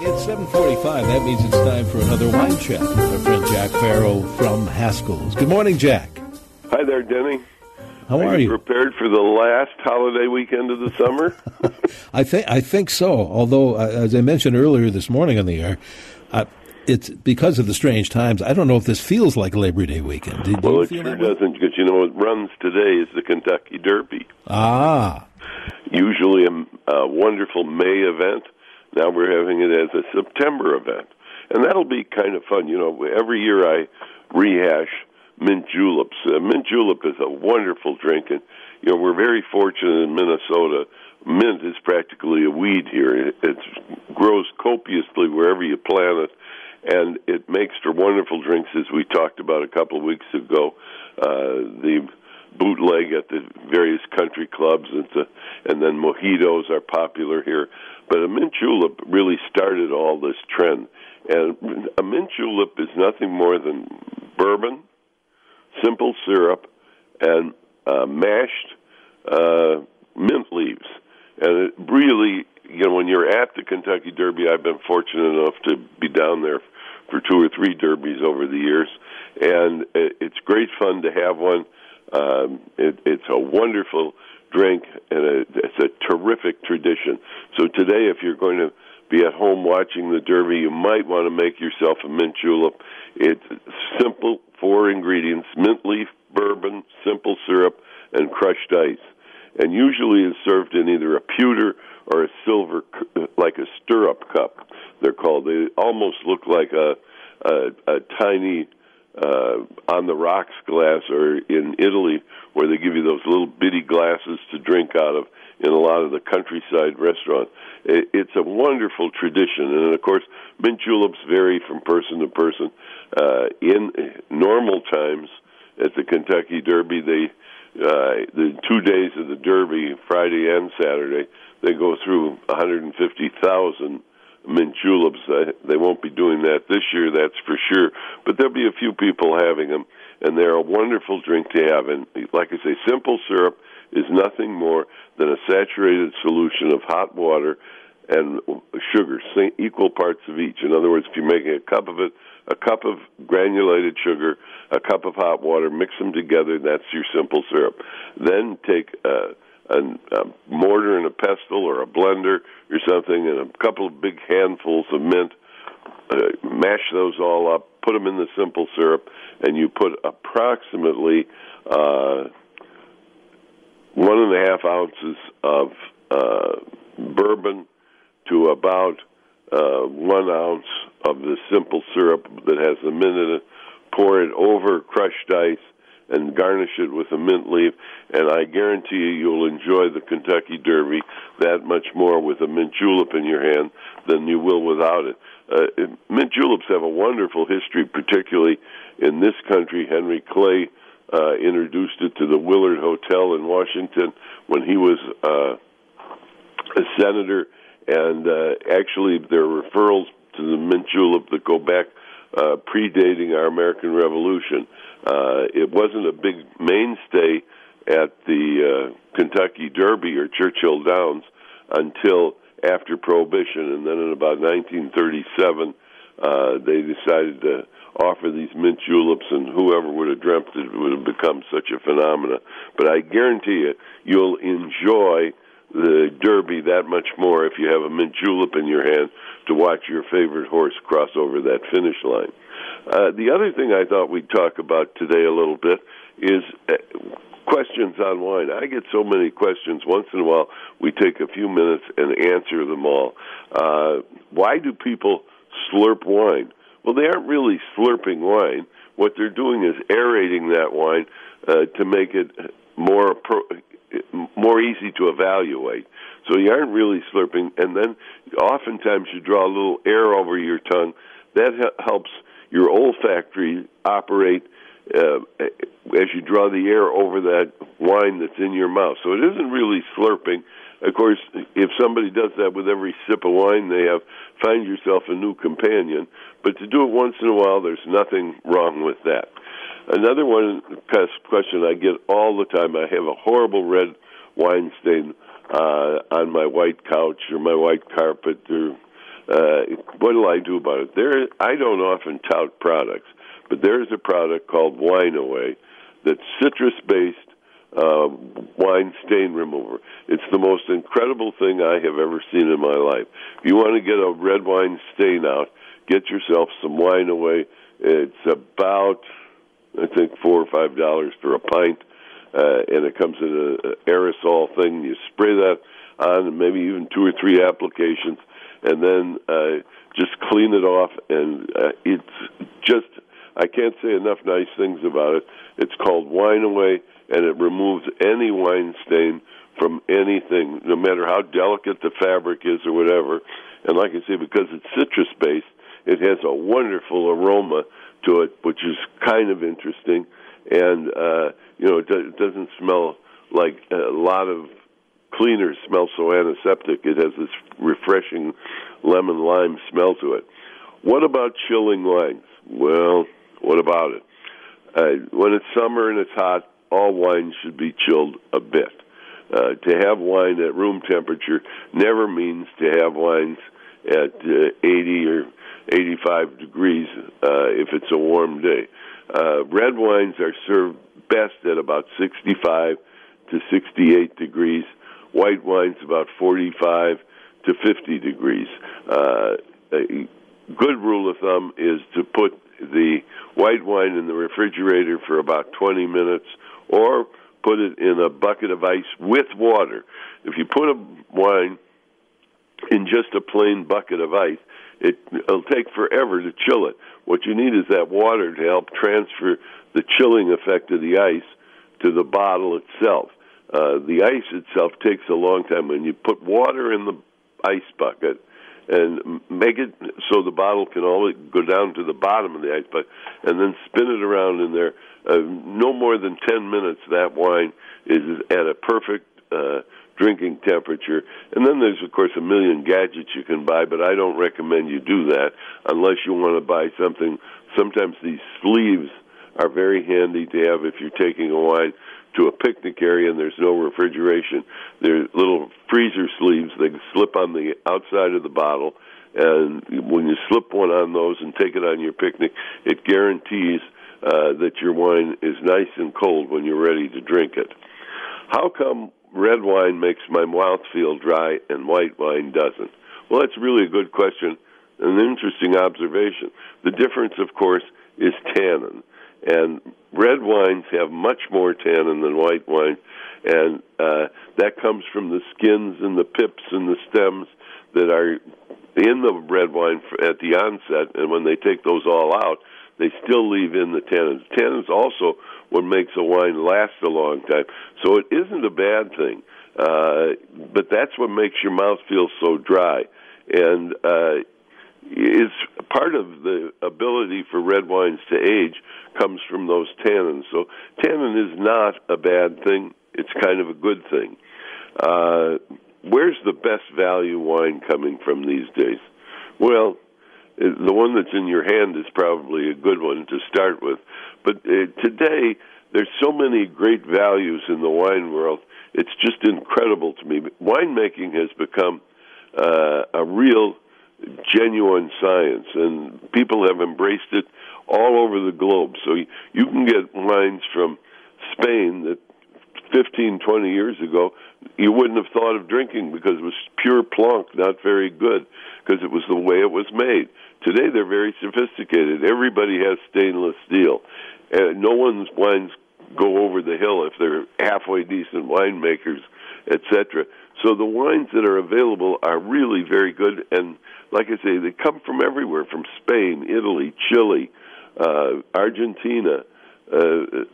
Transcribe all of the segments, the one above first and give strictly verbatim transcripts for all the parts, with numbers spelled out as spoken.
It's seven forty-five. That means it's time for another wine chat with our friend Jack Farrell from Haskell's. Good morning, Jack. Hi there, Denny. How are, are you? you? Prepared for the last holiday weekend of the summer? I think I think so. Although, uh, as I mentioned earlier this morning on the air, uh, it's because of the strange times. I don't know if this feels like Labor Day weekend. Do, do well, you it feel sure that way? doesn't, because you know what runs today is the Kentucky Derby. Ah, Usually a, a wonderful May event. Now we're having it as a September event, and that'll be kind of fun. You know, every year I rehash mint juleps. Uh, mint julep is a wonderful drink, and you know we're very fortunate in Minnesota. Mint is practically a weed here. It, it grows copiously wherever you plant it, and it makes for wonderful drinks, as we talked about a couple of weeks ago. Uh, the bootleg at the various country clubs, and, the, and then mojitos are popular here. But a mint julep really started all this trend. And a mint julep is nothing more than bourbon, simple syrup, and uh, mashed uh, mint leaves. And it really, you know, when you're at the Kentucky Derby, I've been fortunate enough to be down there for two or three derbies over the years, and it's great fun to have one. Um, it, it's a wonderful drink, and a, it's a terrific tradition. So today, if you're going to be at home watching the Derby, you might want to make yourself a mint julep. It's simple, four ingredients: mint leaf, bourbon, simple syrup, and crushed ice. And usually is served in either a pewter or a silver, like a stirrup cup, they're called. They almost look like a, a, a tiny uh, on the rocks glass, or in Italy where they give you those little bitty glasses to drink out of in a lot of the countryside restaurants. It, it's a wonderful tradition, and of course, mint juleps vary from person to person. Uh, in normal times at the Kentucky Derby, they uh, the two days of the Derby, Friday and Saturday, they go through one hundred fifty thousand mint juleps. Uh, they won't be doing that this year, that's for sure, but there'll be a few people having them, and they're a wonderful drink to have. And like I say, simple syrup is nothing more than a saturated solution of hot water and sugar, equal parts of each. In other words, if you're making a cup of it, a cup of granulated sugar, a cup of hot water, mix them together, that's your simple syrup. Then take uh, a, a mortar and a pestle or a blender or something, and a couple of big handfuls of mint, uh, mash those all up, put them in the simple syrup, and you put approximately uh, one and a half ounces of uh, bourbon to about uh, one ounce of the simple syrup that has the mint in it. Pour it over crushed ice and garnish it with a mint leaf, and I guarantee you you'll enjoy the Kentucky Derby that much more with a mint julep in your hand than you will without it. Uh, mint juleps have a wonderful history, particularly in this country. Henry Clay uh, introduced it to the Willard Hotel in Washington when he was uh, a senator, and uh, actually there are referrals to the mint julep that go back uh, predating our American Revolution. Uh, it wasn't a big mainstay at the uh, Kentucky Derby or Churchill Downs until after Prohibition, and then in about nineteen thirty-seven, uh, they decided to offer these mint juleps, and whoever would have dreamt it would have become such a phenomenon. But I guarantee you, you'll enjoy the Derby that much more if you have a mint julep in your hand to watch your favorite horse cross over that finish line. Uh, the other thing I thought we'd talk about today a little bit is uh, questions on wine. I get so many questions. Once in a while, we take a few minutes and answer them all. Uh, why do people slurp wine? Well, they aren't really slurping wine. What they're doing is aerating that wine uh, to make it more pro- more easy to evaluate. So you aren't really slurping, and then oftentimes you draw a little air over your tongue. That ha- helps your olfactory operate uh, as you draw the air over that wine that's in your mouth. So it isn't really slurping. Of course, if somebody does that with every sip of wine they have, find yourself a new companion. But to do it once in a while, there's nothing wrong with that. Another one question I get all the time, I have a horrible red wine stain uh, on my white couch or my white carpet or Uh, what'll I do about it? There, I don't often tout products, but there's a product called Wine Away that's citrus-based uh, wine stain remover. It's the most incredible thing I have ever seen in my life. If you want to get a red wine stain out, get yourself some Wine Away. It's about, I think, four or five dollars for a pint, uh, and it comes in an aerosol thing. You spray that on, maybe even two or three applications, and then uh, just clean it off. And uh, it's just, I can't say enough nice things about it. It's called Wine Away, and it removes any wine stain from anything, no matter how delicate the fabric is or whatever. And like I say, because it's citrus-based, it has a wonderful aroma to it, which is kind of interesting. And, uh, you know, it, do- it doesn't smell like a lot of cleaners smell so antiseptic. It has this refreshing lemon-lime smell to it. What about chilling wines? Well, what about it? Uh, when it's summer and it's hot, all wine should be chilled a bit. Uh, to have wine at room temperature never means to have wines at uh, eighty or eighty-five degrees uh, if it's a warm day. Uh, red wines are served best at about sixty-five to sixty-eight degrees. White wines about forty-five to fifty degrees. Uh, a good rule of thumb is to put the white wine in the refrigerator for about twenty minutes, or put it in a bucket of ice with water. If you put a wine in just a plain bucket of ice, it, it'll take forever to chill it. What you need is that water to help transfer the chilling effect of the ice to the bottle itself. Uh, the ice itself takes a long time. When you put water in the ice bucket and make it so the bottle can always go down to the bottom of the ice bucket, and then spin it around in there, uh, no more than ten minutes, that wine is at a perfect uh, drinking temperature. And then there's, of course, a million gadgets you can buy, but I don't recommend you do that unless you want to buy something. Sometimes these sleeves are very handy to have if you're taking a wine to a picnic area and there's no refrigeration. They're little freezer sleeves. They slip on the outside of the bottle, and when you slip one on those and take it on your picnic, it guarantees uh, that your wine is nice and cold when you're ready to drink it. How come red wine makes my mouth feel dry and white wine doesn't? Well, that's really a good question, an interesting observation. The difference, of course, is tannin. And red wines have much more tannin than white wines, and uh, that comes from the skins and the pips and the stems that are in the red wine at the onset, and when they take those all out, they still leave in the tannins. Tannins also what makes a wine last a long time. So it isn't a bad thing, uh, but that's what makes your mouth feel so dry. And uh, is part of the ability for red wines to age comes from those tannins. So tannin is not a bad thing. It's kind of a good thing. Uh, where's the best value wine coming from these days? Well, the one that's in your hand is probably a good one to start with. But uh, today, there's so many great values in the wine world. It's just incredible to me. Winemaking has become uh, a real, genuine science, and people have embraced it all over the globe. So you, you can get wines from Spain that fifteen, twenty years ago you wouldn't have thought of drinking because it was pure plonk, not very good, because it was the way it was made. Today they're very sophisticated. Everybody has stainless steel. Uh, no one's wines go over the hill if they're halfway decent winemakers, et cetera. So the wines that are available are really very good, and like I say, they come from everywhere, from Spain, Italy, Chile, uh, Argentina, uh,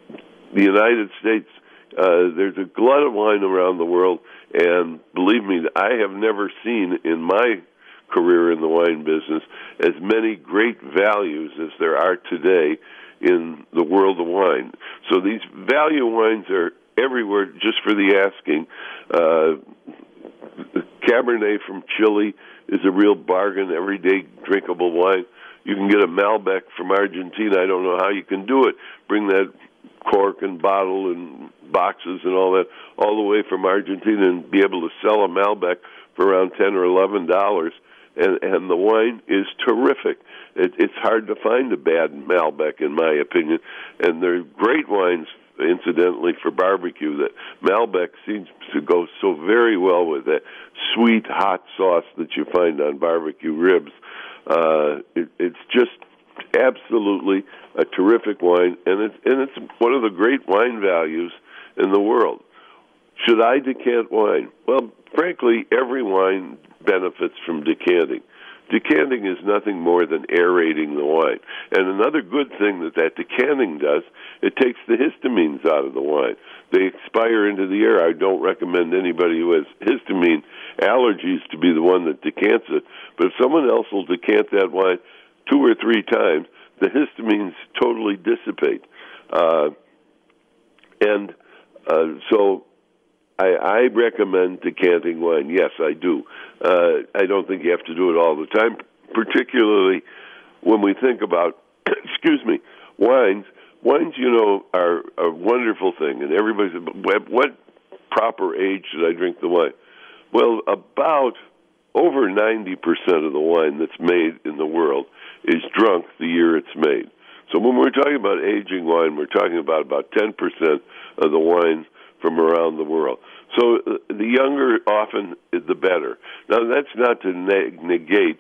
the United States. Uh, there's a glut of wine around the world, and believe me, I have never seen in my career in the wine business as many great values as there are today in the world of wine. So these value wines are everywhere just for the asking. Uh, Cabernet from Chile is a real bargain, everyday drinkable wine. You can get a Malbec from Argentina. I don't know how you can do it. Bring that cork and bottle and boxes and all that all the way from Argentina and be able to sell a Malbec for around ten or eleven dollars and, and the wine is terrific. It, it's hard to find a bad Malbec, in my opinion, and they're great wines, incidentally, for barbecue. That Malbec seems to go so very well with that sweet, hot sauce that you find on barbecue ribs. Uh, it, it's just absolutely a terrific wine, and it's, and it's one of the great wine values in the world. Should I decant wine? Well, frankly, every wine benefits from decanting. Decanting is nothing more than aerating the wine. And another good thing that that decanting does, it takes the histamines out of the wine. They expire into the air. I don't recommend anybody who has histamine allergies to be the one that decants it. But if someone else will decant that wine two or three times, the histamines totally dissipate. Uh, and uh, so I, I recommend decanting wine. Yes, I do. Uh, I don't think you have to do it all the time, particularly when we think about, excuse me, wines. Wines, you know, are a wonderful thing, and everybody's, what proper age should I drink the wine? Well, about over ninety percent of the wine that's made in the world is drunk the year it's made. So when we're talking about aging wine, we're talking about about ten percent of the wines from around the world. So uh, the younger often the better. Now, that's not to ne- negate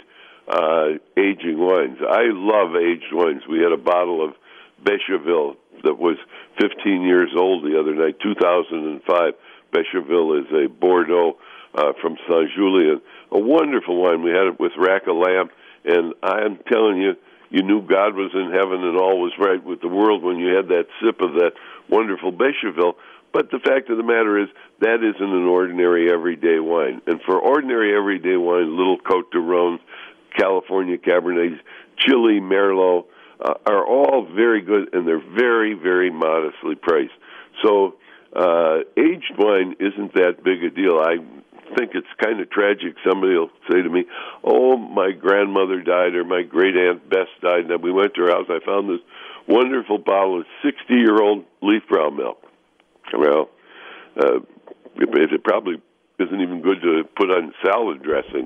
uh, aging wines. I love aged wines. We had a bottle of Bécherville that was fifteen years old the other night, two thousand five. Bécherville is a Bordeaux uh, from Saint-Julien, a wonderful wine. We had it with rack of lamb, and I'm telling you, you knew God was in heaven and all was right with the world when you had that sip of that wonderful Bécherville. But the fact of the matter is, that isn't an ordinary everyday wine. And for ordinary everyday wine, Little Côte de Rhône, California Cabernets, Chili, Merlot, uh, are all very good, and they're very, very modestly priced. So uh, aged wine isn't that big a deal. I think it's kind of tragic. Somebody will say to me, oh, my grandmother died or my great-aunt Bess died, and we went to her house. I found this wonderful bottle of sixty-year-old leaf brown milk. Well, uh, it, it probably isn't even good to put on salad dressing.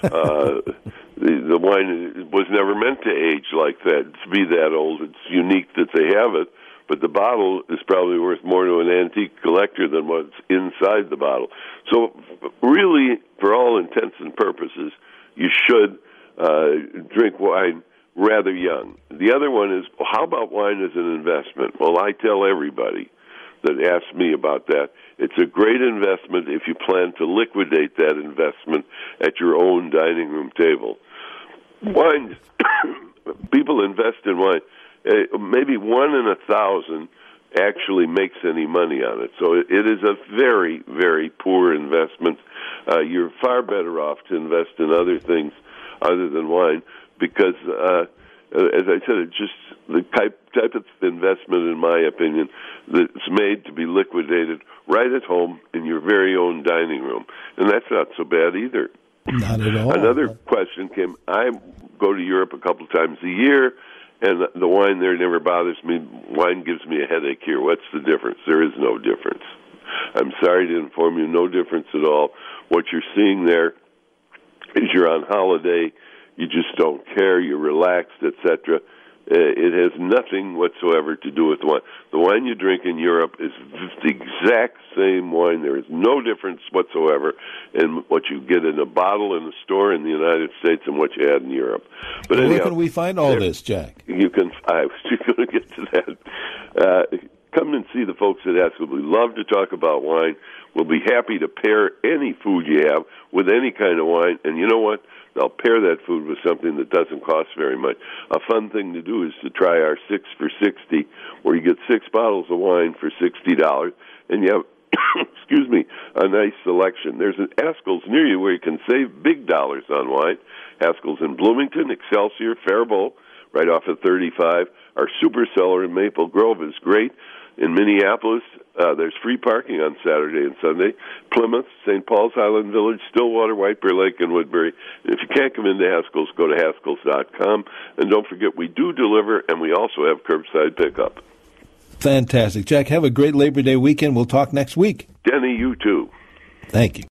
uh, the, the wine was never meant to age like that, to be that old. It's unique that they have it, but the bottle is probably worth more to an antique collector than what's inside the bottle. So really, for all intents and purposes, you should uh, drink wine rather young. The other one is, how about wine as an investment? Well, I tell everybody that asks me about that, it's a great investment if you plan to liquidate that investment at your own dining room table. Wine, people invest in wine. Uh, maybe one in a thousand actually makes any money on it. So it, it is a very, very poor investment. Uh, you're far better off to invest in other things other than wine because, uh, as I said, it's just the type, type of investment, in my opinion, that's made to be liquidated right at home in your very own dining room. And that's not so bad either. Not at all. Another question came, I go to Europe a couple times a year, and the wine there never bothers me. Wine gives me a headache here. What's the difference? There is no difference. I'm sorry to inform you, no difference at all. What you're seeing there is you're on holiday, you just don't care, you're relaxed, et cetera. It has nothing whatsoever to do with wine. The wine you drink in Europe is the exact same wine. There is no difference whatsoever in what you get in a bottle in a store in the United States and what you had in Europe. But well, anyhow, where can we find all there, this, Jack? You can. I was just going to get to that. Uh, come and see the folks at Haskell. We love to talk about wine. We'll be happy to pair any food you have with any kind of wine. And you know what? They'll pair that food with something that doesn't cost very much. A fun thing to do is to try our six for sixty, where you get six bottles of wine for sixty dollars, and you have, excuse me, a nice selection. There's an Haskell's near you where you can save big dollars on wine. Haskell's in Bloomington, Excelsior, Faribault, right off of thirty-five. Our super cellar in Maple Grove is great. In Minneapolis, uh, there's free parking on Saturday and Sunday. Plymouth, Saint Paul's, Highland Village, Stillwater, White Bear Lake, and Woodbury. And if you can't come into Haskell's, go to Haskells dot com. And don't forget, we do deliver, and we also have curbside pickup. Fantastic. Jack, have a great Labor Day weekend. We'll talk next week. Denny, you too. Thank you.